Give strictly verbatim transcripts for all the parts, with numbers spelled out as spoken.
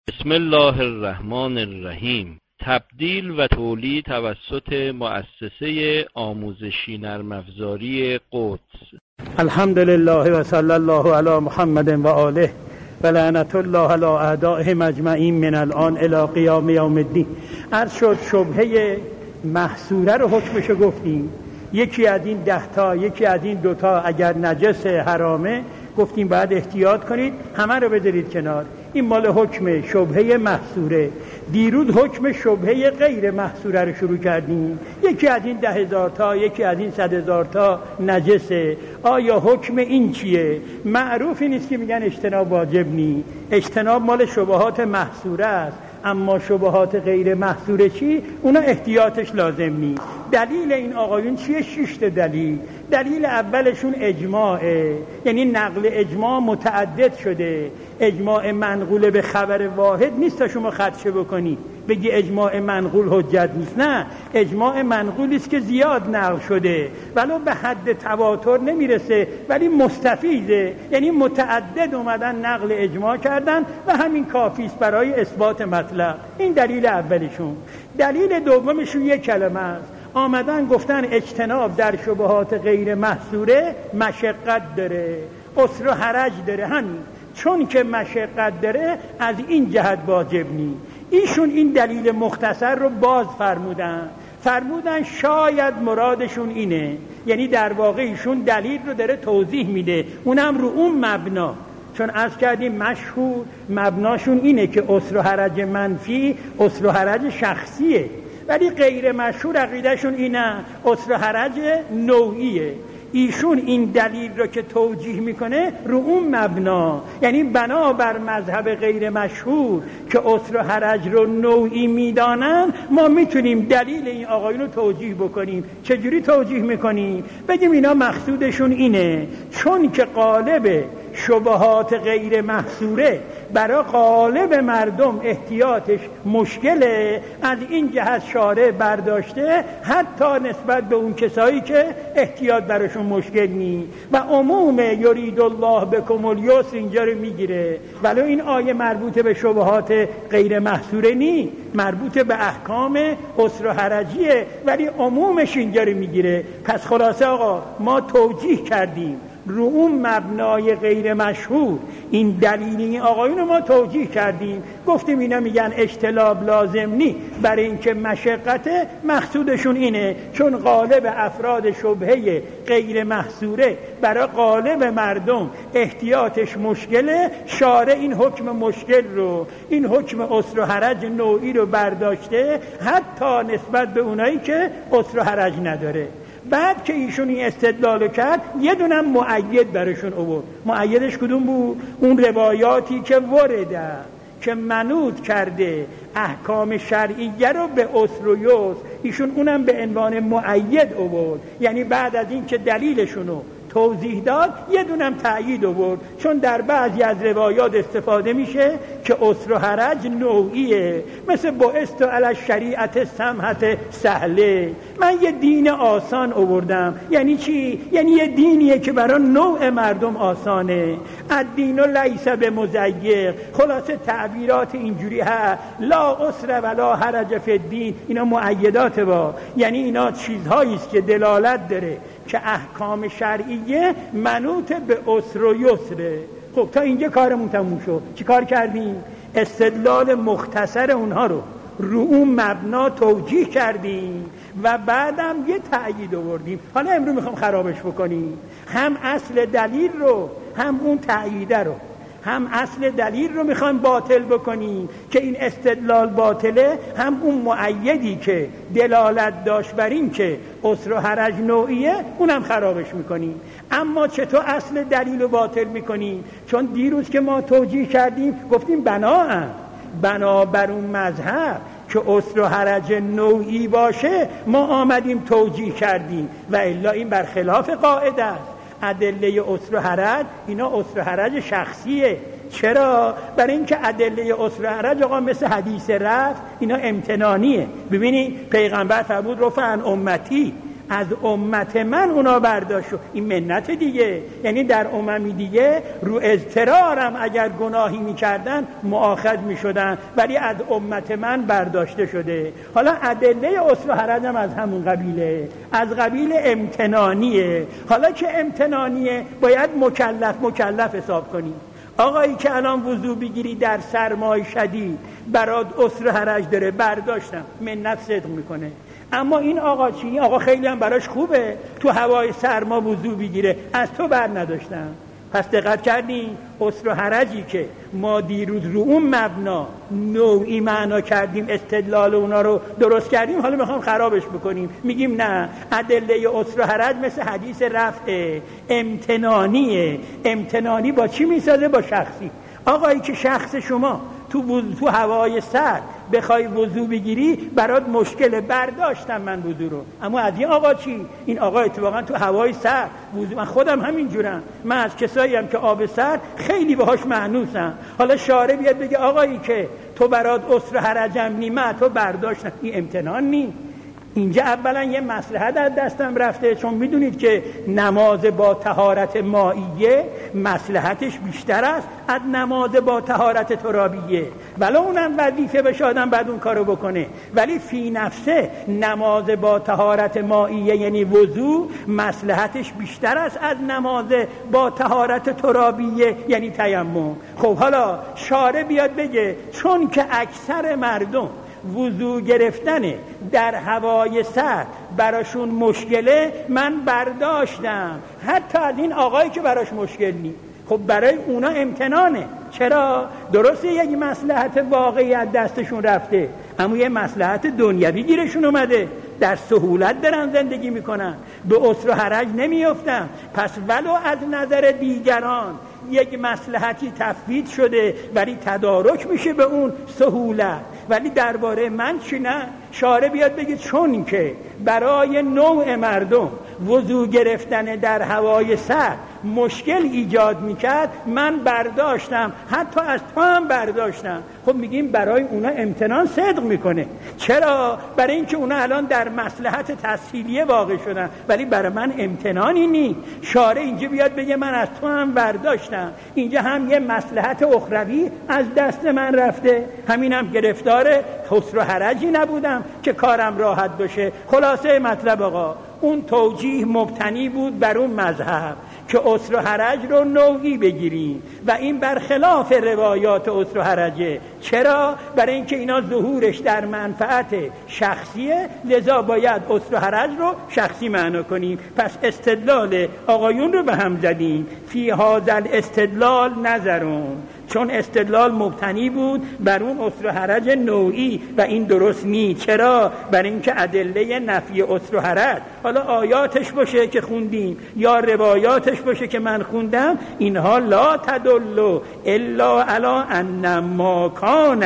بسم الله الرحمن الرحیم. تبدیل و تولید توسط مؤسسه آموزشی نرم افزاری قدس. الحمد لله و صلی الله علی محمد و آله و لعنت الله علی اعدائهم اجمعین من الان الی قیام یوم الدین. عرض شد شبهه محصوره رو حکمشو گفتیم. یکی از این ده تا یکی از این دوتا اگر نجس حرامه گفتیم باید احتیاط کنید، همه رو بذارید کنار. این مال حکم شبهه محصوره. دیروز حکم شبهه غیر محصوره رو شروع کردیم. یکی از این ده هزار تا یکی از این صد هزار تا نجسه. آیا حکم این چیه؟ معروفی نیست که میگن اجتناب واجب نی. اجتناب مال شبهات محصوره است، اما شبهات غیر محصوره چی؟ اونا احتیاطش لازم نی. دلیل این آقایون چیه؟ شش تا دلیل. دلیل اولشون اجماعه، یعنی نقل اجماع متعدد شده. اجماع منقول به خبر واحد نیست تا شما خدشه بکنی بگی اجماع منقول حجت نیست. نه، اجماع منقولی است که زیاد نقل شده، ولو به حد تواتر نمیرسه ولی مستفیضه، یعنی متعدد اومدن نقل اجماع کردن و همین کافی است برای اثبات مطلق. این دلیل اولشون. دلیل دومشون یک کلمه است. آمدن گفتن اجتناب در شبهات غیر محصوره مشقت داره، عسر و حرج داره. همین چون که مشقت داره از این جهت واجب نی. ایشون این دلیل مختصر رو باز فرمودن فرمودن شاید مرادشون اینه، یعنی در واقع ایشون دلیل رو داره توضیح میده، اونم رو اون مبنا. چون عرض کردیم مشهور مبناشون اینه که عسر و حرج منفی عسر و حرج شخصیه، ولی غیر مشهور عقیدهشون اینه عسر و حرج نوعیه. ایشون این دلیل رو که توجیه میکنه رو اون مبنا، یعنی بنا بر مذهب غیر مشهور که عسر و حرج رو نوعی میدانن، ما میتونیم دلیل این آقایون رو توجیه بکنیم. چجوری توجیه میکنیم؟ بگیم اینا مقصودشون اینه چون که قالب شبهات غیر محصوره برای غالب مردم احتیاطش مشکله، از این جهت شارع برداشته حتی نسبت به اون کسایی که احتیاط براشون مشکل نی و عموم یرید الله بکم الیسر اینجا رو میگیره. ولی این آیه مربوط به شبهات غیر محصوره نی، مربوط به احکام عسر و حرجیه، ولی عمومش اینجا رو میگیره. پس خلاصه آقا ما توجیه کردیم رو اون مبنای غیر مشهور این دلیلی این آقایون ما توجیه کردیم، گفتیم اینا میگن اجتناب لازم نی برای اینکه مشقت مقصودشون اینه چون غالب افراد شبهه غیر محصوره برای غالب مردم احتیاطش مشکله. شارع این حکم مشکل رو، این حکم عسر و حرج نوعی رو برداشته حتی نسبت به اونایی که عسر و حرج نداره. بعد که ایشون این استدلال کرد یه دونم مؤید برشون آورد. مؤیدش کدوم بود؟ اون روایاتی که ورده که منوط کرده احکام شرعیه رو به عسر و یسر، ایشون اونم به عنوان مؤید آورد. یعنی بعد از این که دلیلشونو توضیح داد یه دونم تأیید آورد، چون در بعضی از روایات استفاده میشه که عسر و حرج نوعیه، مثل بعثت علی الشریعة سمحة سهله، من یه دین آسان آوردم. یعنی چی؟ یعنی یه دینیه که برای نوع مردم آسانه. الدین لیس بمضیق. خلاصه تعبیرات اینجوری ها، لا عسر ولا حرج فی الدین. اینا مؤیدات با، یعنی اینا چیزهایی است که دلالت داره که احکام شرعیه منوط به عسر و یسره. خب تا اینجا کارمون تموم شد. چی کار کردیم؟ استدلال مختصر اونها رو رو اون مبنا توجیه کردیم و بعدم یه تأیید آوردیم. حالا امروز میخوام خرابش بکنیم، هم اصل دلیل رو هم اون تأییده رو، هم اصل دلیل رو میخوام باطل بکنیم که این استدلال باطله، هم اون مؤیدی که دلالت داشت بر این که عسر و حرج نوعیه اونم خرابش میکنیم. اما چطور اصل دلیل رو باطل میکنیم؟ چون دیروز که ما توجیه کردیم گفتیم بناهن بنا بر اون مذهب که عسر و حرج نوعی باشه ما آمدیم توجیه کردیم، و الا این برخلاف قاعده است. ادله عسر و حرج اینا عسر و حرج شخصیه. چرا؟ برای اینکه ادله عسر و حرج آقا مثل حدیث رفع اینا امتنانیه. ببینید پیغمبر فرمود رفع عن امتی، از امت من اونا برداشت. این منت دیگه، یعنی در اممی دیگه رو اضطرارم اگر گناهی میکردن مؤاخذ میشدن، ولی از امت من برداشته شده. حالا ادله عسر و حرج هم از همون قبیله، از قبیل امتنانیه. حالا که امتنانیه باید مکلف مکلف حساب کنی. آقایی که الان وضو بگیری در سرمای شدید برات عسر و حرج داره، برداشتم، منت صدق میکنه. اما این آقا چی؟ آقا خیلی هم براش خوبه تو هوای سرما وضو بگیره، از تو بر نداشتم. پس دقت کردین عسر و حرجی که ما دیروز رو اون مبنا نوعی معنا کردیم، استدلال اونا رو درست کردیم، حالا میخوام خرابش بکنیم. میگیم نه، ادله عسر و حرج مثل حدیث رفع امتنانیه. امتنانی با چی میسازه؟ با شخصی. آقایی که شخص شما تو تو هوای سرد بخوای وضو بگیری برات مشکله، برداشتم من وضو رو. اما از این آقا چی؟ این آقا اتفاقا تو هوای سرد وضو، من خودم همین جورم، من از کسایی هم که آب سرد خیلی باهاش مأنوسم. حالا شارع بیاد بگه آقایی که تو برات عسر و حرجم نی، من تو برداشتم، این امتنان نی. اینجا اولا یه مصلحت از دستم رفته، چون میدونید که نماز با طهارت مائیه مصلحتش بیشتر است از نماز با طهارت ترابیه. ولی اونم وظیفه بشه آدم بعد اون کارو بکنه، ولی فی نفسه نماز با طهارت مائیه یعنی وضو مصلحتش بیشتر است از نماز با طهارت ترابیه یعنی تیمم. خب حالا شارع بیاد بگه چون که اکثر مردم وضو گرفتن در هوای سرد براشون مشکله، من برداشتم حتی از این آقایی که براش مشکل نی. خب برای اونا امتنانه. چرا؟ درسته یک مصلحت واقعی از دستشون رفته، اما یه مصلحت دنیوی گیرشون اومده، در سهولت دارن زندگی میکنن، به عسر و حرج نمیافتن. پس ولو از نظر دیگران یک مصلحتی تفویض شده ولی تدارک میشه به اون سهولت، ولی درباره من چی؟ نه، شارع بیاد بگه چون که برای نوع مردم وضو گرفتن در هوای سرد مشکل ایجاد میکرد، من برداشتم، حتی از تو هم برداشتم. خب میگیم برای اونا امتنان صدق میکنه. چرا؟ برای اینکه اونا الان در مصلحت تسهیلیه واقع شدن، ولی برای من امتنانی نی. شارع اینجا بیاد بگه من از تو هم برداشتم، اینجا هم یه مصلحت اخروی از دست من رفته، همینم گرفتار عسر و حرجی نبودم که کارم راحت بشه. خلاصه مطلب آقا اون توجیه مبتنی بود بر اون مذهب که عسر و حرج رو نوعی بگیریم و این برخلاف روایات عسر و حرجه. چرا؟ برای اینکه اینا ظهورش در منفعت شخصیه، لذا باید عسر و حرج رو شخصی معنا کنیم. پس استدلال آقایون رو به هم زدیم. فی هذا استدلال نظرون، چون استدلال مبتنی بود بر اون عسر و حرج نوعی و این درست نی. چرا؟ برای اینکه ادله نفی عسر و حرج، حالا آیاتش باشه که خوندیم یا روایاتش باشه که من خوندم، اینها لا تدل الا علی ان ما کان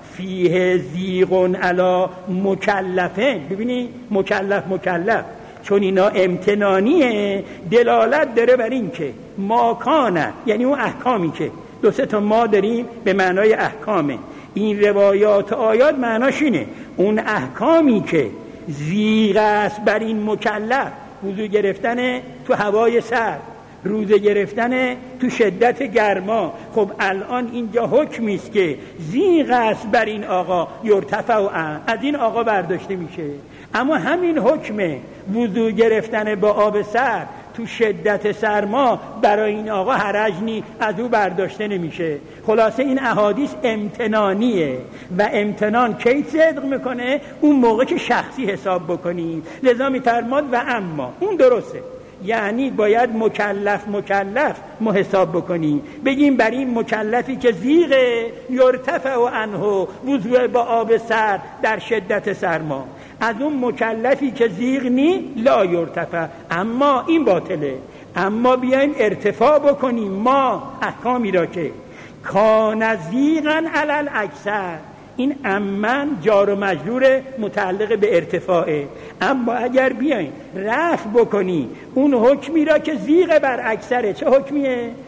فیه زیغ علی مکلفه. ببینید مکلف مکلف چون اینا امتنانیه، دلالت داره بر این که ما کان یعنی اون احکامی که دو سه تا ما داریم به معنای احکامه، این روایات آیات معناش اینه اون احکامی که زیغ است بر این مکلف، وضو گرفتن تو هوای سرد، روزه گرفتن تو شدت گرما. خب الان اینجا حکمی است که زیغ است بر این آقا، یرتفع عن، از این آقا برداشته میشه. اما همین حکم وضو گرفتن با آب سرد تو شدت سرما برای این آقا حرج نی، از او برداشته نمیشه. خلاصه این احادیث امتنانیه و امتنان کی صدق میکنه؟ اون موقع که شخصی حساب بکنیم. لذا میفرماد و اما اون درسته، یعنی باید مکلف مکلف ما حساب بکنیم، بگیم بر این مکلفی که زیغ یرتفع عنه وضو با آب سرد در شدت سرما، از اون مکلفی که زیغ نی لا یرتفع، اما این باطله. اما بیایم ارتفاع بکنیم ما احکامی را که کان زیغا علی الاکثر، این امن جار و مجرور متعلق به ارتفاعه. اما اگر بیایم رفع بکنی اون حکمی را که زیغ بر اکثره، چه حکمیه؟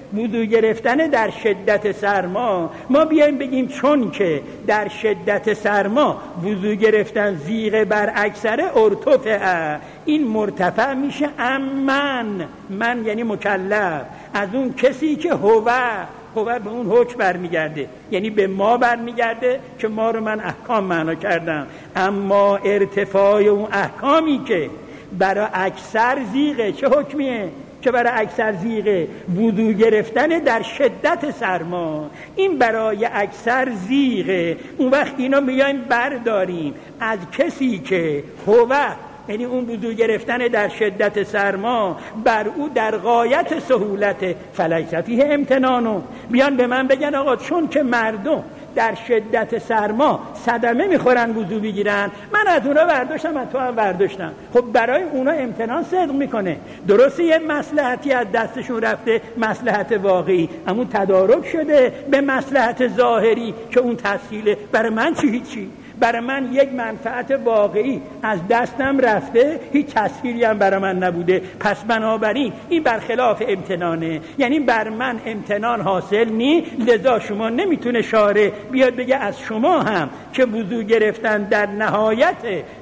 وضو گرفتن در شدت سرما، ما بیایم بگیم چون که در شدت سرما وضو گرفتن زیغ بر اکثر ارتفع، این مرتفع میشه امن، من یعنی مکلف، از اون کسی که هو هو به اون حکم برمیگرده، یعنی به ما برمیگرده که ما رو من احکام معنا کردم. اما ارتفاع اون احکامی که برای اکثر زیغه، چه حکمیه که برای اکثر زیغه؟ وضو گرفتن در شدت سرما، این برای اکثر زیغه. اون وقت اینا میایم برداریم از کسی که هو، یعنی اون وضو گرفتن در شدت سرما بر او در غایت سهولت، فلیس فیه امتنانو، بیان به من بگن آقا چون که مردم در شدت سرما صدمه میخورن وضو بگیرن، من از اونا برداشتم، از تو هم برداشتم، خب برای اونا امتنان صدق میکنه. درسته یه مصلحتی از دستشون رفته، مصلحت واقعی، اما تدارک شده به مصلحت ظاهری که اون تسهیله. برای من چی هیچی، برای من یک منفعت واقعی از دستم رفته، هیچ تسهیلی هم برای من نبوده، پس بنابراین این برخلاف امتنانه، یعنی بر من امتنان حاصل نی. لذا شما نمیتونه شارع بیاد بگه از شما هم که وضو گرفتن در نهایت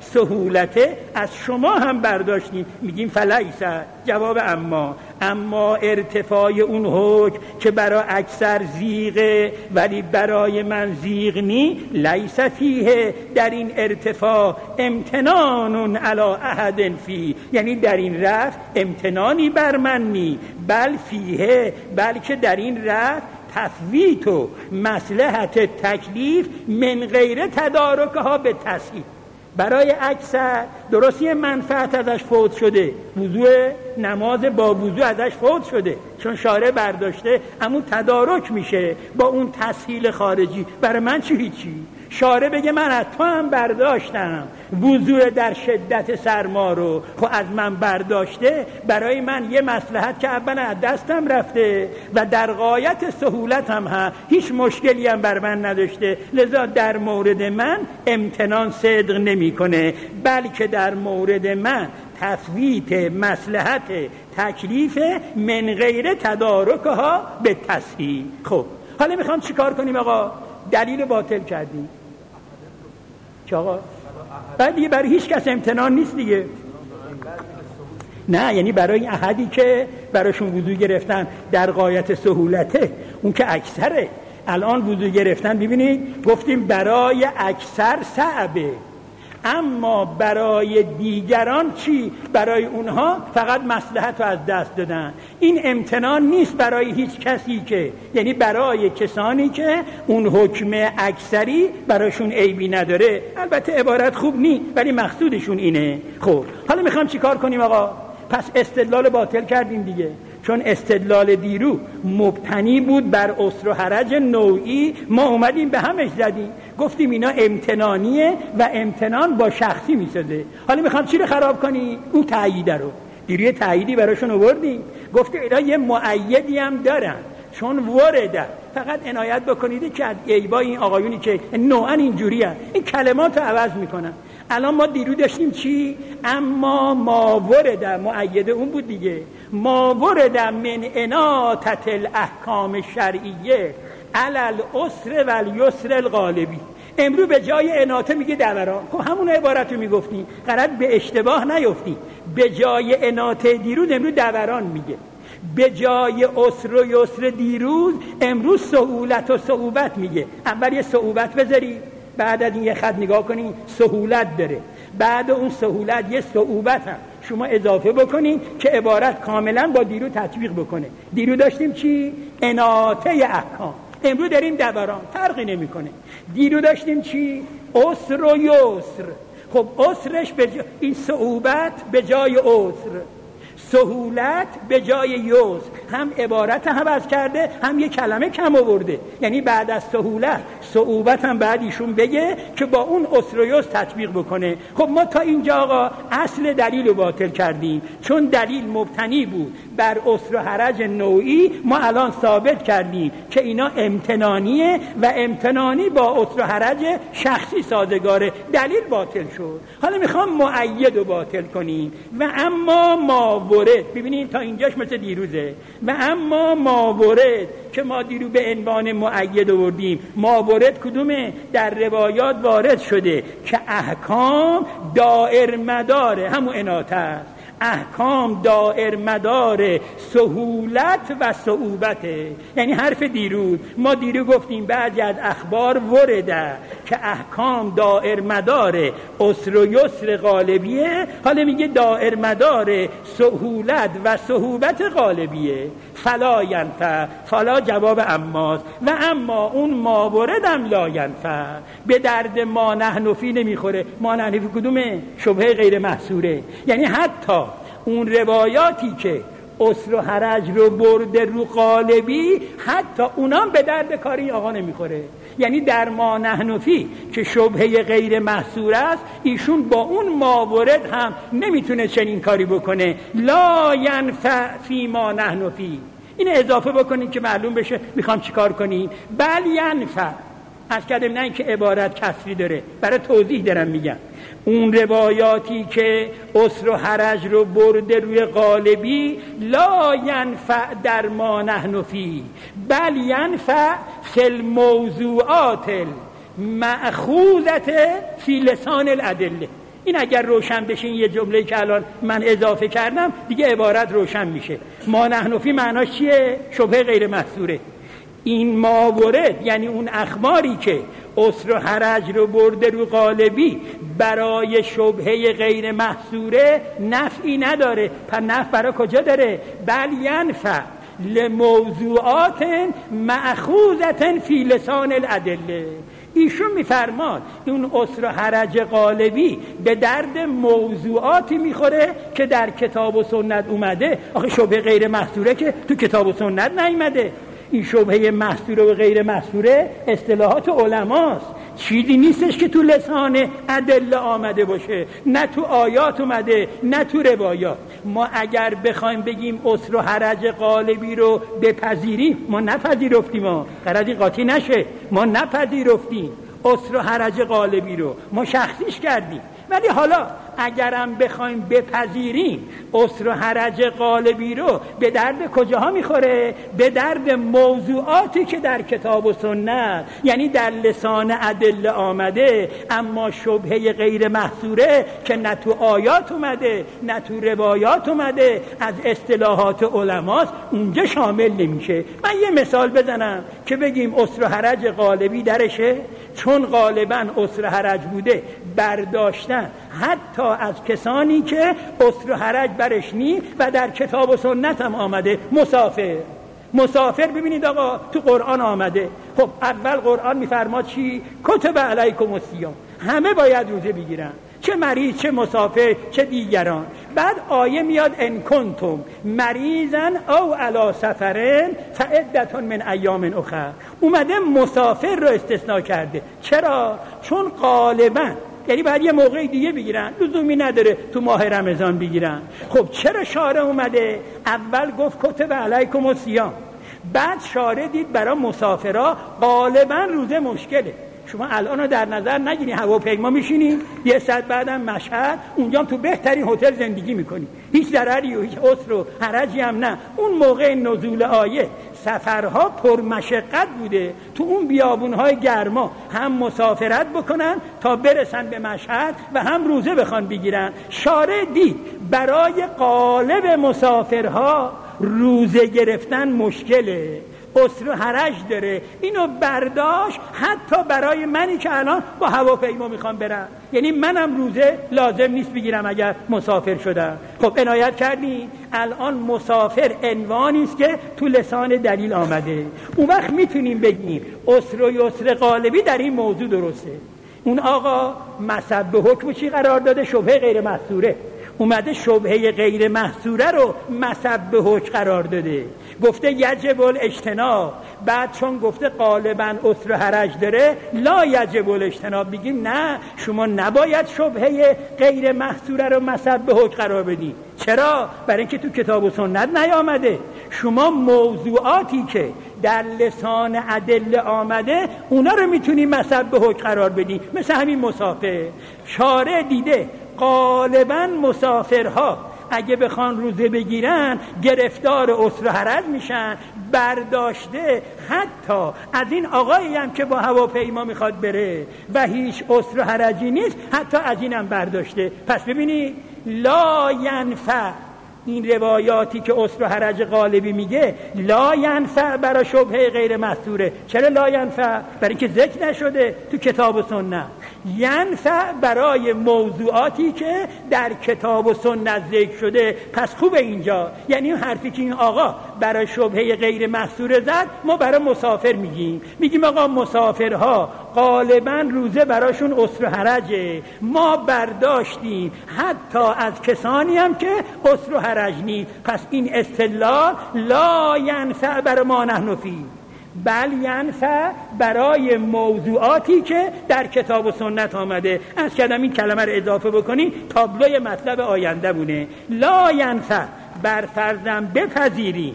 سهولته از شما هم برداشتیم. میگیم فلیس، جواب اما اما ارتفاع اون حکم که برای اکثر زیغه ولی برای من زیغ نی، لیس فیه، در این ارتفاع امتنان علی احد فی، یعنی در این رفع امتنانی بر من نی، بل فیه، بلکه در این رفع تثبیت و مصلحت تکلیف من غیر تدارکها به تسهیل. برای اکثر درستی منفعت ازش فوت شده، وضوء نماز با وضوء ازش فوت شده چون شارع برداشته، اما تدارک میشه با اون تسهیل خارجی. برای من چی هیچی، شارع بگه من از تو هم برداشتم وضوء در شدت سرما رو، خب از من برداشته، برای من یه مصلحت که اولا از دستم رفته و در غایت سهولت هم ها، هیچ مشکلی هم بر من نداشته، لذا در مورد من امتنان صدق نمی کنه، بلکه در مورد من تثبیت مصلحت تکلیف من غیر تدارکها به تسهیل. خب حالا میخوام چیکار کنیم آقا؟ دلیل باطل کردیم که آقا بعد دیگه برای هیچ کس امتنان نیست دیگه. نه، یعنی برای احدی که براشون وضو گرفتن در غایت سهولته، اون که اکثره. الان وضو گرفتن ببینید گفتیم برای اکثر صعبه، اما برای دیگران چی؟ برای اونها فقط مصلحت رو از دست دادن. این امتنان نیست برای هیچ کسی، که یعنی برای کسانی که اون حکم اکثری براشون عیبی نداره. البته عبارت خوب نی ولی مقصودشون اینه. خب حالا میخوام چی کار کنیم آقا؟ پس استدلال باطل کردیم دیگه، چون استدلال دیرو مبتنی بود بر عسر و حرج نوعی، ما اومدیم به همش زدیم، گفتیم اینا امتنانیه و امتنان با شخصی میسازه. حالا میخوام چی رو خراب کنی؟ اون تأییده رو. دیروی تأییدی براشون آوردیم، گفتیم اینا یه مؤیدی هم دارن چون ورده. فقط عنایت بکنید که از عیبای این آقایونی که نوعا اینجوری هست این کلمات رو عوض میکنن. الان ما دیرو داشتیم چی؟ اما ما ورده، مؤیده اون بود دیگه، ما ورده من اناطت الاحکام شرعیه علل عسر و الیسر الغالبی. امرو به جای اناطه میگه دوران. خب همون عبارت رو میگفتیم، قرار به اشتباه نیفتیم. به جای اناطه دیروز امرو دوران میگه، به جای عسر و یسر دیروز امروز سهولت و صعوبت میگه. اول یه صعوبت بذاری، بعد از این یه خط نگاه کنین سهولت داره، بعد اون سهولت یه صعوبت هم شما اضافه بکنین که عبارت کاملا با دیرو تطبیق بکنه. دیرو داشتیم چی؟ اناطه احکام، امروز داریم دوران، فرقی نمیکنه. دیرو داشتیم چی؟ عسر و یسر. خب عسرش به جا... این صعوبت به جای عسر، سهولت به جای یسر، هم عبارت هم عوض کرده هم یه کلمه کم آورده. یعنی بعد از سهولت صعوبت هم بعد ایشون بگه که با اون عسر و یسر تطبیق بکنه. خب ما تا اینجا آقا اصل دلیل رو باطل کردیم، چون دلیل مبتنی بود بر عسر و حرج نوعی. ما الان ثابت کردیم که اینا امتنانیه و امتنانی با عسر و حرج شخصی سازگاره، دلیل باطل شد. حالا میخوام مؤید رو باطل کنیم و اما ما ماورد، ببینید تا اینجاش مثل دیروزه. و اما ماورد که ما دیرو به عنوان مؤید آوردیم، ماورد کدومه؟ در روایات وارد شده که احکام دائر مداره، همون اناطه است. احکام دائر مدار سهولت و صعوبته. یعنی حرف دیروز ما دیرو گفتیم بعضی از اخبار ورده که احکام دائر مدار عسر و یسر غالبیه، حالا میگه دائر مدار سهولت و صعوبت غالبیه. فلا ینفع، فلا جواب اماست و اما اون ماورد هم لا ینفع، به درد ما نحن فی نمیخوره. ما نحن فی کدومه؟ شبهه غیر محصوره. یعنی حتی اون روایاتی که عسر و حرج رو برده رو غالبی، حتی اونام به درد کاری آقا نمیخوره. یعنی در ما نحن فی که شبهه غیر محصور است، ایشون با اون ماورد هم نمیتونه چنین کاری بکنه. لا ینفع فی ما نحن فی، این اضافه بکنید که معلوم بشه میخوام چیکار کنیم. بل ینفع، از کردم نه که عبارت کسری داره، برای توضیح دارم میگم. اون روایاتی که عسر و حرج رو برده روی غالبی، لا ینفع در ما نحن فی بل ینفع فی الموضوعات المأخوذة فی لسان الادله. این اگر روشن بشه، یه جمله که الان من اضافه کردم دیگه عبارت روشن میشه. ما نحن فی معناش چیه؟ شبهه غیر محصوره. این ماورد یعنی اون اخباری که عسر و حرج رو برده رو غالبی برای شبهه غیر محصوره نفعی نداره. پس نفع برای کجا داره؟ بل ینفع لموضوعات مأخوذة فی لسان الادله. ایشون میفرماد اون عسر و حرج غالبی به درد موضوعاتی میخوره که در کتاب و سنت اومده. آخه شبهه غیر محصوره که تو کتاب و سنت نیامده. این شبهه محصوره و غیر محصوره اصطلاحات علماست، چیزی نیستش که تو لسان ادله آمده باشه، نه تو آیات اومده نه تو روایات. ما اگر بخوایم بگیم عسر و حرج غالبی رو بپذیریم، ما نپذیرفتیم، ما غرضی قاطی نشه، ما نپذیرفتیم عسر و حرج غالبی رو، ما شخصیش کردیم. ولی حالا اگرم بخوایم بپذیریم عسر و حرج غالبی رو، به درد کجاها میخوره؟ به درد موضوعاتی که در کتاب و سنت، یعنی در لسان ادله آمده، اما شبهه غیر محصوره که نه تو آیات اومده نه تو روایات اومده، از اصطلاحات علماست، اونجا شامل نمیشه. من یه مثال بزنم که بگیم عسر و حرج غالبی درشه، چون غالبا عسر و حرج بوده برداشتن حتی از کسانی که عسر و حرج برش نی و در کتاب و سنت هم آمده. مسافر مسافر ببینید آقا تو قرآن آمده. خب اول قرآن میفرماد چی؟ کتب علیکم الصیام، همه باید روزه بگیرن، چه مریض چه مسافر چه دیگران. بعد آیه میاد ان کنتم مریضا او علی سفرن فعدة من ایام اخر. اومده مسافر رو استثناء کرده. چرا؟ چون غالبا یعنی باید یه موقع دیگه بگیرن، لزومی نداره تو ماه رمضان بگیرن. خب چرا شارع اومده اول گفت کتب علیکم الصیام، بعد شارع دید برای مسافرها غالبا روزه مشکله. شما الان رو در نظر نگیرین، هواپیما میشینی یه ساعت بعدم مشهد، اونجا تو بهترین هتل زندگی میکنی، هیچ ضرری و هیچ عسر و حرجی هم نه. اون موقع نزول آیه سفرها پرمشقت بوده، تو اون بیابونهای گرما هم مسافرت بکنن تا برسن به مشهد و هم روزه بخوان بگیرن. شارع دید برای غالب مسافرها روزه گرفتن مشکله، عسر و حرج داره، اینو برداشت حتی برای منی که الان با هواپیما میخوام برم، یعنی منم روزه لازم نیست بگیرم اگر مسافر شدم. خب عنایت کردی؟ الان مسافر عنوانی است که تو لسان دلیل آمده. اون وقت میتونیم بگیم عسر و یسر غالبی در این موضوع درسته. اون آقا مصب به حکم چی قرار داده؟ شبهه غیر محصوره. اومده شبهه غیر محصوره رو مصب به حکم قرار داده، گفته یجب الاجتناب. بعد چون گفته غالبا عسر و حرج داره لا یجب الاجتناب، بگیم نه شما نباید شبهه غیر محصوره رو مصب به حکم قرار بدی. چرا؟ برای اینکه تو کتاب و سنت نیامده. شما موضوعاتی که در لسان ادله آمده اونا رو میتونی مصب به حکم قرار بدی. مثل همین مسافر، شارع دیده غالبا مسافرها اگه بخوان روزه بگیرن گرفتار اسر و حرج میشن، برداشته حتی از این آقایی هم که با هواپیما میخواد بره و هیچ اسر و حرجی نیست، حتی از اینم برداشته. پس ببینید لا ینفع، این روایاتی که اسر و حرج غالبی میگه لا ینفع برای شبهه غیر مستوره. چرا لا ینفع؟ برای که ذکر نشده تو کتاب و سنت. ینفع برای موضوعاتی که در کتاب و سنت ذکر شده. پس خوبه اینجا، یعنی این حرفی که این آقا برای شبهه غیر مستوره زد ما برای مسافر میگیم. میگیم آقا مسافرها غالبا روزه براشون اسر و حرجه، ما برداشتیم حتی از کسانی هم که اسر و حرج نیست. پس این استدلال لا ینفع برای ما نحن فیه، بل ینفع برای موضوعاتی که در کتاب و سنت آمده. از کردم این کلمه رو اضافه بکنی تابلوی مطلب آینده بونه. لا ینفع بر فرضم بپذیریم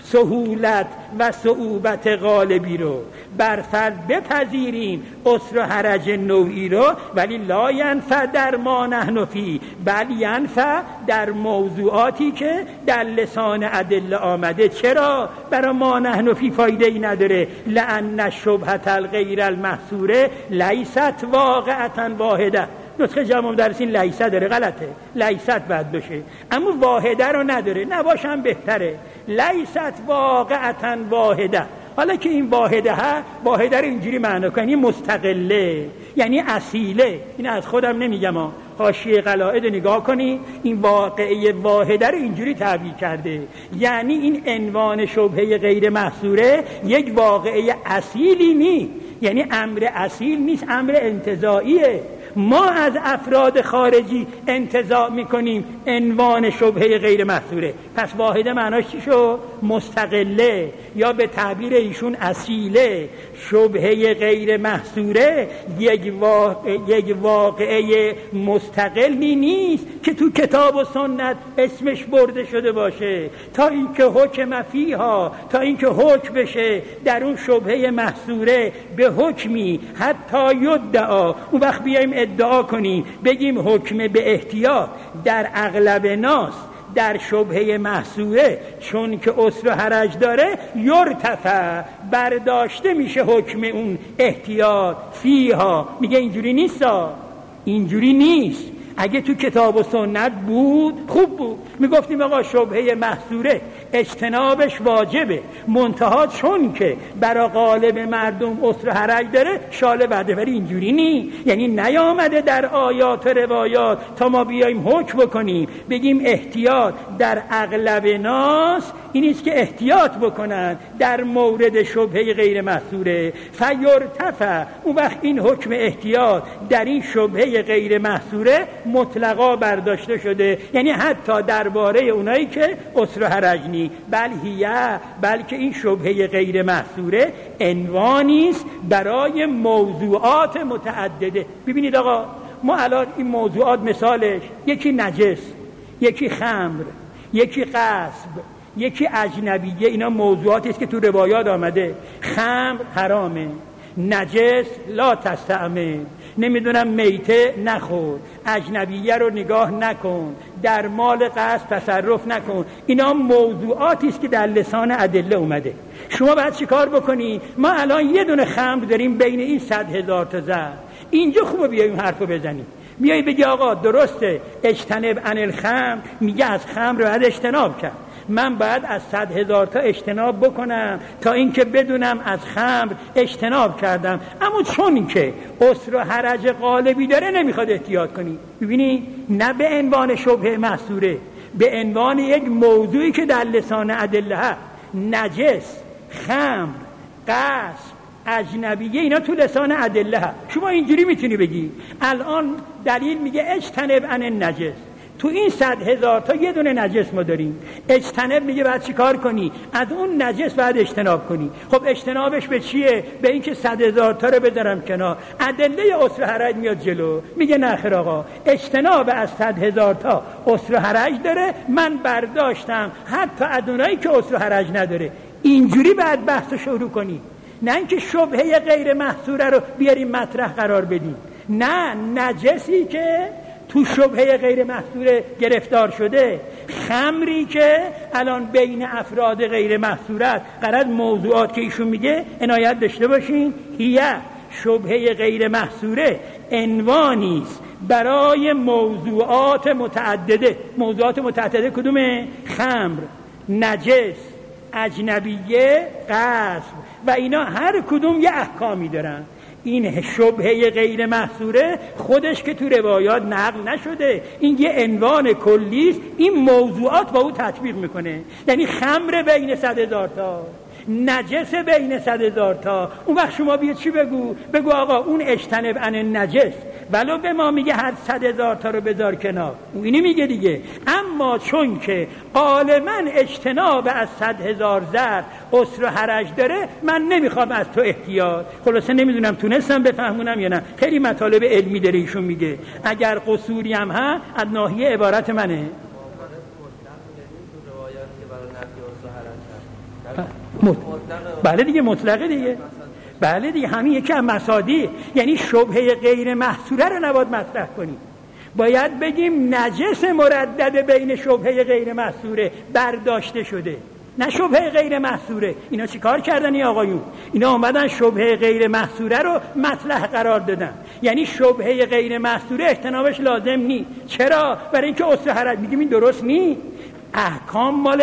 سهولت و صعوبت غالبی رو، بر فرض بپذیریم اسر و حرج نوعی رو، ولی لا ینفع در ما نحن فیه، بل ینفع در موضوعاتی که در لسان ادله آمده. چرا برای ما نحن فیه فایده ای نداره؟ لأن الشبهة الغیر المحصوره لیست واقعة واحده. نسخه جمع مدرسین لیسه داره، غلطه، لیست باید بشه، اما واحده رو نداره، نباشم بهتره. لیست واقعتا واحده. حالا که این واحده ها، واحده رو اینجوری معنی کنی مستقله، یعنی اصیله. این از خودم نمیگم ها، حاشیه قلائد نگاه کنی، این واقعه واحده رو اینجوری تعبیر کرده، یعنی این عنوان شبهه غیر محصوره یک واقعه اصیلی نیست، یعنی امر اصیل نیست، امر انتزاعیه. ما از افراد خارجی انتزاع میکنیم عنوان شبهه غیر محصوره. پس واحده معناش چی شد؟ مستقله، یا به تعبیر ایشون اصیله. شبهه غیر محصوره یک واقع یک واقعه مستقلی نیست که تو کتاب و سنت اسمش برده شده باشه، تا اینکه حکم فیها، تا اینکه حکم بشه در اون شبهه محصوره به حکمی حتی یدعا. اون وقت بیایم ادعا کنیم بگیم حکم به احتیاط در اغلب ناس در شبهه محصوره چون که اسر و حرج داره یرتفع، برداشته میشه حکم اون احتیاط فیها. میگه اینجوری نیست، اینجوری نیست. اگه تو کتاب و سنت بود خوب بود، میگفتیم آقا شبهه محصوره اجتنابش واجبه، منتها چون که برای غالب مردم اسر و حرج داره شاله بعده. ولی اینجوری نی، یعنی نیامده در آیات و روایات تا ما بیایم حکم بکنیم بگیم احتیاط در اغلب ناس اینیست که احتیاط بکنن در مورد شبهه غیر محصوره. فیرتفع، اون وقت این حکم احتیاط در این شبهه غیر محصوره مطلقا برداشته شده، یعنی حتی درباره اونایی که اسر و حرج نی. بل هیه، بلکه این شبهه غیر محصوره عنوانی است برای موضوعات متعدده. ببینید آقا ما الان این موضوعات مثالش یکی نجس، یکی خمر، یکی غصب، یکی اجنبیه. اینا موضوعاتی است که تو روایات آمده. خمر حرامه، نجس لا تستعمل، نمیدونم میته نخور، اجنبیه رو نگاه نکن، در مال غصب تصرف نکن. اینا موضوعاتی است که در لسان ادله اومده. شما باید چی کار بکنی؟ ما الان یه دونه خمر داریم بین این صد هزار تا زر، اینجا خوبه بیاییم حرفو بزنیم. میای بگی آقا درسته اجتنب عن الخمر، میگه از خمر رو باید اجتناب کرد، من باید از صد هزار تا اجتناب بکنم تا اینکه بدونم از خمر اجتناب کردم. اما چون که اسر و حرج غالبی داره نمیخواد احتیاط کنی. ببینی نه به عنوان شبهه محصوره، به عنوان یک موضوعی که در لسان ادله هست. نجس، خمر، غصب، اجنبیه، اینا تو لسان ادله هست. شما اینجوری میتونی بگی الان دلیل میگه اجتنب عن النجس، تو این صد هزار تا یه دونه نجس ما داریم. اجتنب میگه باید چی کار کنی؟ از اون نجس باید اجتناب کنی. خب اجتنابش به چیه؟ به این که صد هزار تا رو بذارم کنار. ادله اسر و حرج میاد جلو، میگه نه خیر آقا اجتناب از صد هزار تا اسر و حرج داره، من برداشتم حتی ادونایی که اسر و حرج نداره. اینجوری باید بحث شروع کنی، نه اینکه شبهه غیر محصوره رو بیاریم مطرح قرار بدیم. نه، نجسی که تو شبهه غیر محصوره گرفتار شده خمری که الان بین افراد غیر محصورت قرار موضوعات که ایشون میگه عنایت داشته باشین، هیه شبهه غیر محصوره عنوانی است برای موضوعات متعدده. موضوعات متعدده کدومه؟ خمر، نجس، اجنبیه، غصب و اینا هر کدوم یه احکامی دارن. این شبهه غیر محصوره خودش که تو روایات نقل نشده، این یه عنوان کلی است، این موضوعات با او تطبیق میکنه. یعنی خمر بین صد هزار تا، نجس بین صد هزار تا. اون وقت شما بیا چی بگو؟ بگو آقا اون اجتنب عن نجس ولو به ما میگه هر صد هزار تا رو بذار کنار، اون اینی میگه دیگه. اما چون که غالبا اجتناب از صد هزار زر عسر و حرج داره، من نمیخوام از تو احتیاط. خلاصه نمیدونم تونستم بفهمونم یا نه. خیلی مطالب علمی داره ایشون میگه. اگر قصوری هم ها از ناحیه عبارت منه بله دیگه، مطلقه دیگه، بله دیگه، همین یکی از مصادیق. یعنی شبهه غیر محصوره رو نباید مطرح کنیم، باید بگیم نجس مردد بین شبهه غیر محصوره برداشته شده، نه شبهه غیر محصوره. اینا چی کار کردن این آقایون؟ اینا آمدن شبهه غیر محصوره رو مطلح قرار دادن. یعنی شبهه غیر محصوره اجتنابش لازم نی. چرا؟ برای اینکه اصل حرج. میگیم این درست نی. احکام مال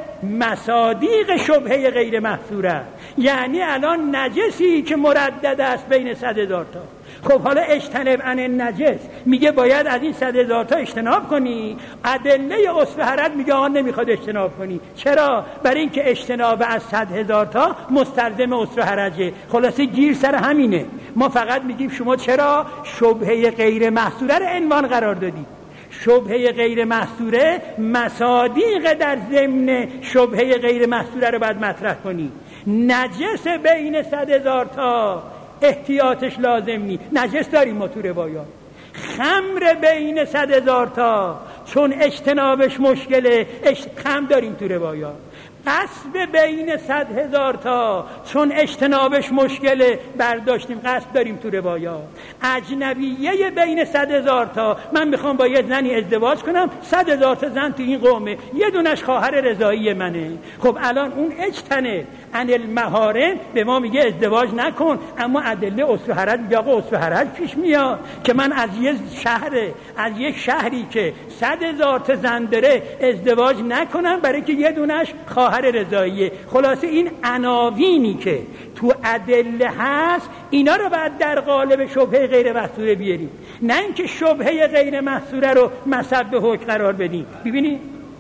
مصادیق شبهه غیر محصوره. یعنی الان نجسی که مردد است بین صد هزار تا، خب حالا اجتنب عن نجس میگه باید از این صد هزار تا اجتناب کنی، ادله اصل حرج میگه آن نمیخواد اجتناب کنی. چرا؟ برای اینکه اجتناب از صد هزار تا مستلزم اصل حرجه. خلاصه گیر سر همینه. ما فقط میگیم شما چرا شبهه غیر محصوره رو عنوان قرار دادی؟ شبهه غیر محصوره مصادیق در ضمن شبهه غیر محصوره رو باید مطرح کنی. نجس بین صد هزار تا احتیاطش لازم نی. نجس داریم ما تو روایات. خمر بین صد هزار تا چون اجتنابش مشکله، خمر داریم تو روایات. قصب بین صد هزار تا چون اجتنابش مشکله، برداشتیم، قصب داریم تو روایات. اجنبیه بین صد هزار تا، من میخوام با یه زنی ازدواج کنم، صد هزار تا زن تو این قومه، یه دونش خواهر رضایی منه. خب الان اون اجتنب عن المحارم به ما میگه ازدواج نکن، اما ادله اصل حرج میگه آقا اصل حرج پیش میاد که من از یه شهر از یک شهری که صد هزار تا زن داره ازدواج نکنم برای که یه دونش خواهر رضاییه. خلاصه این عناوینی که تو ادله هست اینا رو بعد در قالب شبهه غیر محصوره بیاریم، نه اینکه شبهه غیر محصوره رو مصب به حکم قرار بدیم. ببینید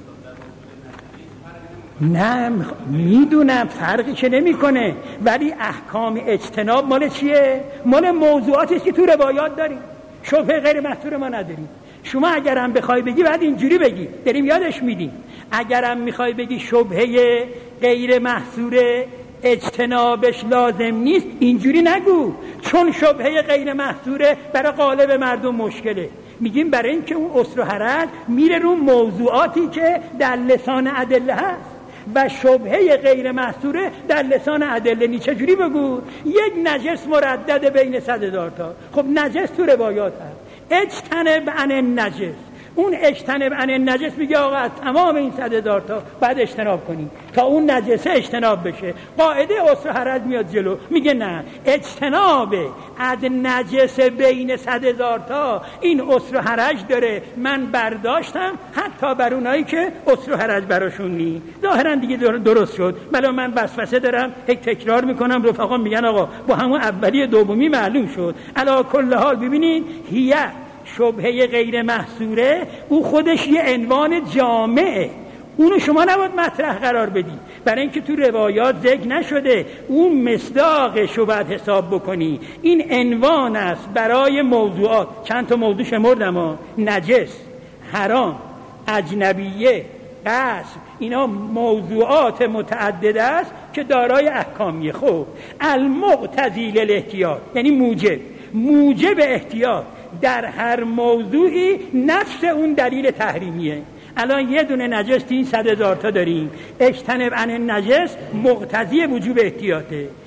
نه میدونم فرقی که نمیکنه، ولی احکام اجتناب مال چیه؟ مال موضوعاتی که تو روایات داریم. شبهه غیر محصوره ما نداریم. شما اگرم بخوای بگی بعد اینجوری بگی، داریم یادش میدیم. اگرم میخوای بگی شبهه غیر محصوره اجتنابش لازم نیست، اینجوری نگو، چون شبهه غیر محصوره برای غالب مردم مشکله. میگیم برای اینکه اون اصل و حرج میره رو موضوعاتی که در لسان ادله هست و شبهه غیر محصوره در لسان ادله نی. چجوری بگو؟ یک نجس مردد بین صد هزار تا. خب نجس تو روایات هست. اجتنب عن النجس، اون اجتنب عن النجس میگه آقا از تمام این صد هزار تا بعد اجتناب کنی تا اون نجسه اجتناب بشه. قاعده اصل حرج میاد جلو، میگه نه، اجتناب از نجس بین صد هزار تا این اصل حرج داره، من برداشتم حتی بر اونایی که اصل حرج براشون نی. ظاهرا دیگه درست شد. بلا من وسوسه دارم هی تکرار میکنم، رفقا میگن آقا با همون اولی دومی معلوم شد. علی کل حال ببینید هیه شبهه غیر محصوره او خودش یه عنوان جامعه، اونو شما نباید مطرح قرار بدی برای اینکه تو روایات ذکر نشده، اون مصداق شبهت حساب بکنی. این عنوان است برای موضوعات. چند تا موضوع شمردم ها: نجس، حرام، اجنبیه، غصب. اینا موضوعات متعدد است که دارای احکامیه. خب المقتضی للاحتیاط یعنی موجب موجب احتیاط در هر موضوعی نفس اون دلیل تحریمیه. الان یه دونه نجس این صد هزار تا داریم، اجتنب عن النجس مقتضی وجوب احتیاطه.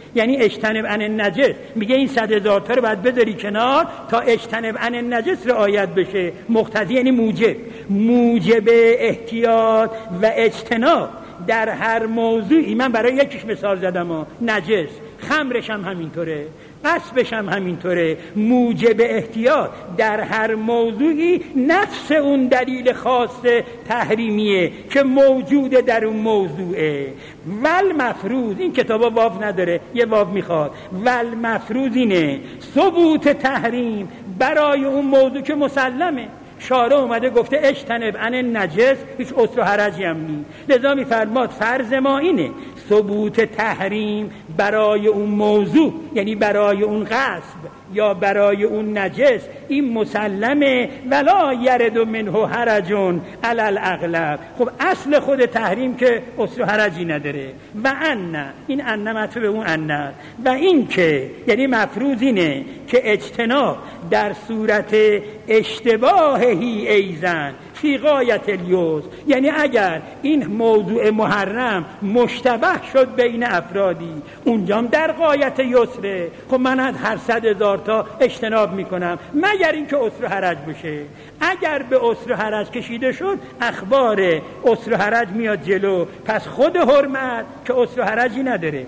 یعنی اجتنب عن النجس، میگه این صد هزار تا رو باید بذاری کنار تا اجتنب عن النجس رعایت بشه. مقتضی یعنی موجب، موجب احتیاط و اجتناب در هر موضوعی. من برای یکیش مثال زدم ها، نجس، خمرش هم همینطوره، قصبش هم همینطوره. موجب احتیاط در هر موضوعی نفس اون دلیل خاص تحریمیه که موجود در اون موضوعه. ول مفروض، این کتابا واو نداره، یه واو میخواد. ول مفروض اینه ثبوت تحریم برای اون موضوع که مسلمه. شارع اومده گفته اجتنب عن النجس، هیچ عسر و حرجی هم نیست. لذا میفرماد فرض ما اینه ثبوت تحریم برای اون موضوع، یعنی برای اون غصب یا برای اون نجس، این مسلمه. ولا یرد منه حرج علی الاغلب. خب اصل خود تحریم که عسر و حرجی نداره. و ان، این ان مطلب اون ان، و این که یعنی مفروض اینه که اجتناب در صورت اشتباهی ایزن فی غایت الیسر، یعنی اگر این موضوع محرم مشتبه شد بین افرادی، اونجام در غایت یسره. خب من از هر صد هزار تا اجتناب میکنم مگر اینکه عسر و حرج بشه. اگر به عسر و حرج کشیده شد اخبار عسر و حرج میاد جلو، پس خود حرمت که عسر و حرجی نداره.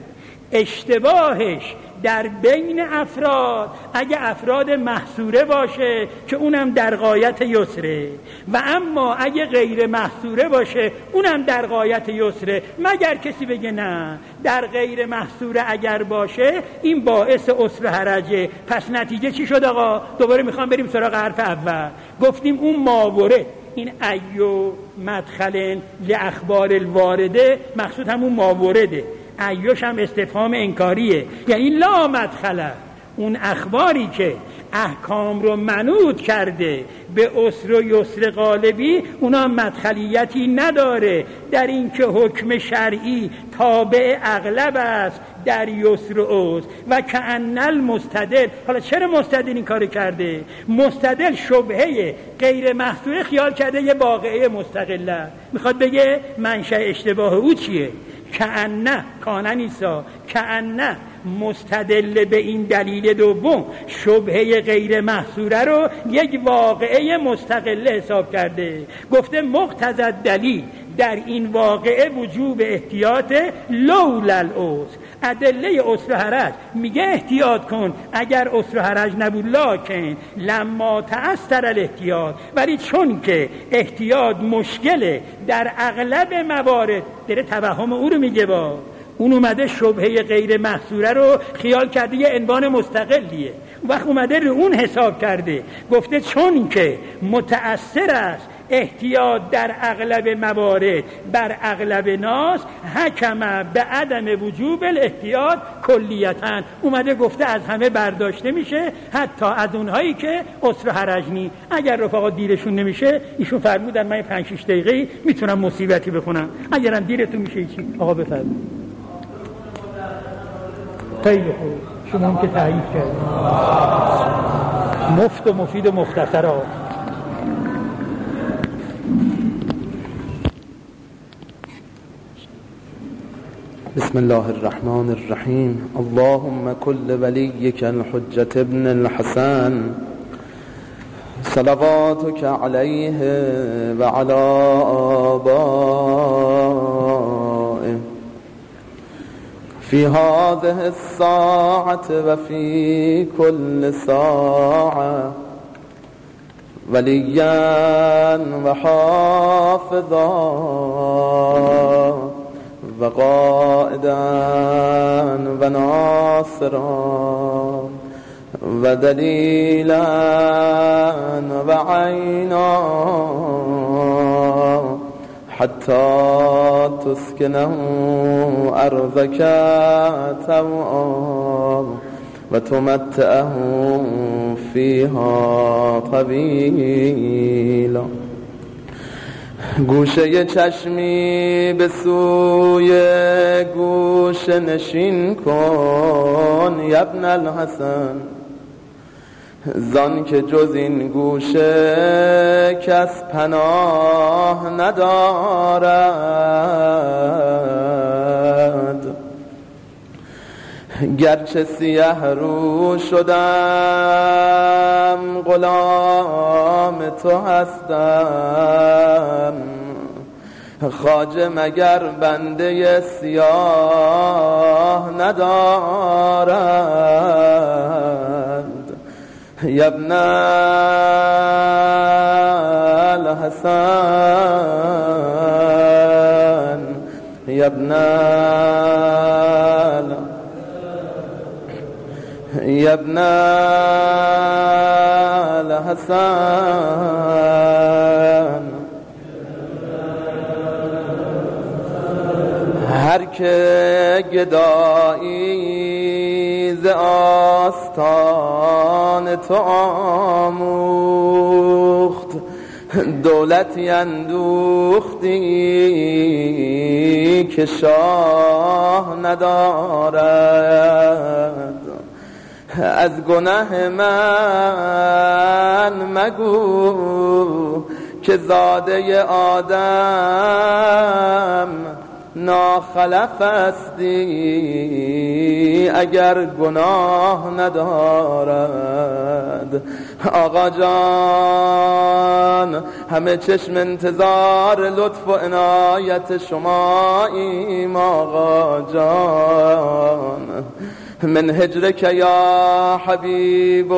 اشتباهش در بین افراد اگه افراد محصوره باشه که اونم در غایت یسره، و اما اگه غیر محصوره باشه اونم در غایت یسره، مگر کسی بگه نه در غیر محصوره اگر باشه این باعث عسر حرجه. پس نتیجه چی شد آقا؟ دوباره میخوام بریم سراغ حرف اول. گفتیم اون ماورد، این ایو مدخل لاخبار الوارده، مقصود همون ماورده. ایوش هم استفهام انکاریه، یعنی لا مدخله، اون اخباری که احکام رو منوط کرده به عسر و یسر غالبی، اونا مدخلیتی نداره در این که حکم شرعی تابع اغلب است در یسر و عسر. و کأن المستدل، حالا چرا مستدل این کار کرده؟ مستدل شبهه غیر محصوره خیال کرده یه واقعه مستقله، میخواد بگه منشأ اشتباه او چیه؟ کأن، کانه نیسا، کأن مستدل به این دلیل دوم شبهه غیر محصوره رو یک واقعه مستقله حساب کرده. گفته مقتضی دلیل در این واقعه وجوب احتیاط لولا العسر. ادله عسر و حرج میگه احتیاط کن اگر عسر و حرج نبود، لکن لما تأثر الاحتیاط، ولی چون که احتیاط مشکله در اغلب موارد، داره توهم او رو میگه، با اون اومده شبهه غیر محصوره رو خیال کرده یه عنوان مستقلیه، وقت اومده رو اون حساب کرده. گفته چون که متأثر است احتیاط در اغلب موارد بر اغلب ناس، حکم به عدم وجوب الاحتیاط کلیتاً، اومده گفته از همه برداشته میشه، حتی از اونهایی که عسر و حرج نی. اگر رفقا دیرشون نمیشه، ایشون فرمودن من پنج شش دقیقه میتونم مصیبتی بخونم، اگرم دیرتون میشه چی؟ آقا بفرمایید. خیلی خوب، شما هم که تایید کردید. مفت و مفید و مختصر آقا. بسم الله الرحمن الرحیم. اللهم كل وليك الحجة ابن الحسن صلواتك عليه وعلى آبائه في هذه الساعة وفي كل ساعة وليا وحافظا وقائدا وناصرا ودليلا وعينا حتى تسكنه أرضك طوعا وتمتعه فيها طويلا. گوشه چشمی به سوی گوشه نشین کن یبن الحسن، زان که جز این گوشه کس پناه ندارد. گرچه سیه رو شدم غلام تو هستم، خواجه مگر بنده سیاه ندارد. یا ابن الحسن یا ابن یا ابن الحسن، هر که گدایی ز آستان تو آموخت، دولتی اندوختی که شاه ندارد. از گناه من مگو که زاده آدم ناخلف استی اگر گناه ندارد. آقا جان همه چشم انتظار لطف و عنایت شماییم. آقا جان من هجرک یا حبیب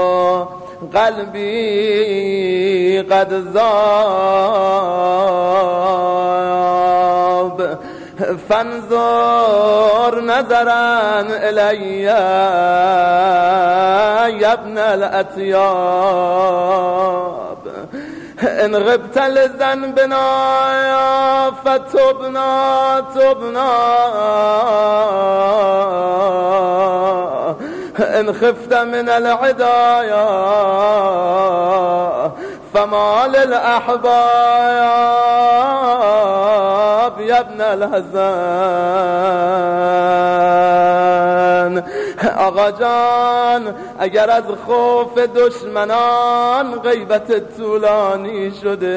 قلبی قد ذاب، فانظر نظرا الی یا ابن الاطیاب. ان غبت لذنبنا فتبنا تبنا، ان خفت من العدايا فما للأحباب يا ابن الحزن. آقا جان اگر از خوف دشمنان غیبت طولانی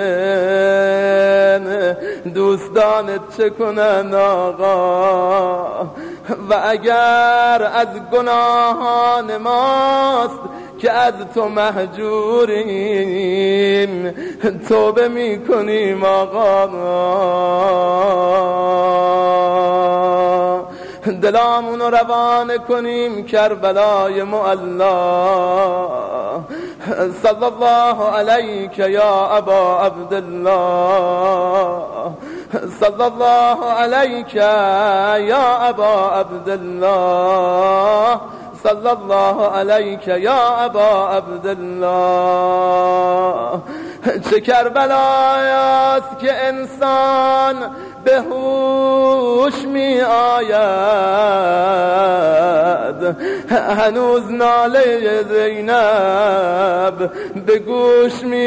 شده، دوستانت چه کنن آقا؟ و اگر از گناهان ماست که از تو مهجوریم، توبه میکنیم آقا. دلامون رو روان کنیم کربلای معلا. صلی الله علیک یا ابا عبدالله، صلی الله علیک یا ابا عبدالله، صلی الله علیک یا ابا عبدالله. چه کربلایاست که انسان به هوش می آید، هنوز ناله زینب به گوش می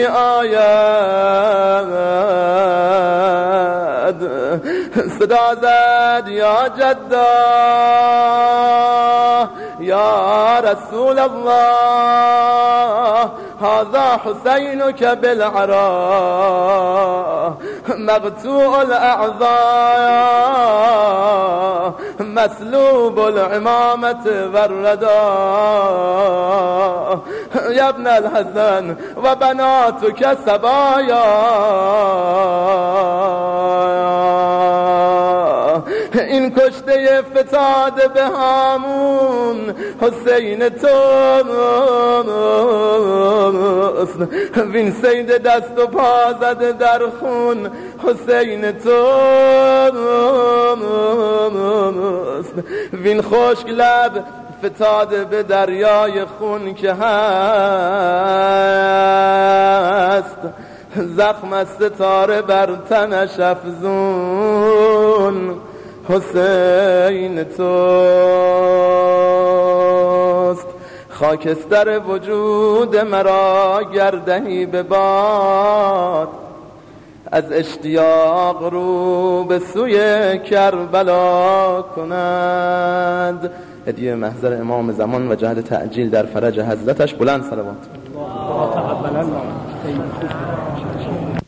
آید. صدا زد یا جدا یا رسول الله، هذا حسینک بالعراء مقطوع الاعضاء مسلوب العمامة والرداء. یا ابن الحسن و بناتک سبایا، این کشته فتاده به هامون حسین توست، وین سید دست و پا زده در خون حسین توست، وین خشک لب فتاده به دریای خون که هست، زخم از ستاره بر تنش افزون حسین توست. خاکستر وجود مرا گردهی به باد، از اشتیاق رو به سوی کربلا کند. هدیه محضر امام زمان و جهد تعجیل در فرج حضرتش. بلند صلوات.